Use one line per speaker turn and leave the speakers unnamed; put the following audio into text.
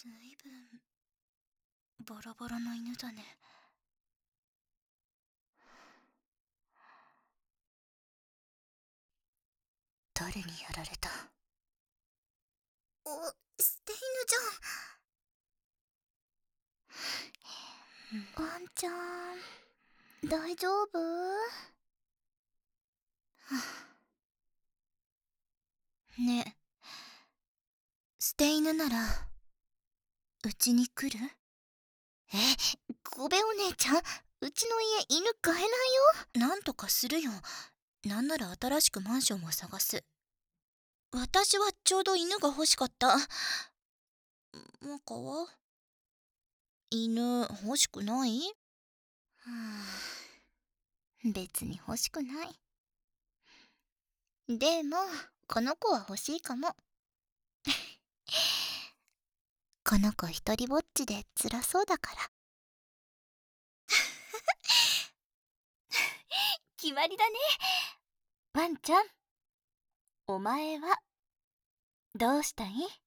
ずいぶんボロボロの犬だね。誰にやられた？捨て犬じゃん。ワンちゃん大丈夫？ねえ、捨て犬ならうちに来る？小部お姉ちゃん、うちの家犬飼えないよ。なんとかするよ。なんなら新しくマンションを探す。私はちょうど犬が欲しかった。マカは？犬欲しくない？別に欲しくない。でもこの子は欲しいかも。この子一人ぼっちで辛そうだから。決まりだね。ワンちゃん、お前はどうしたい？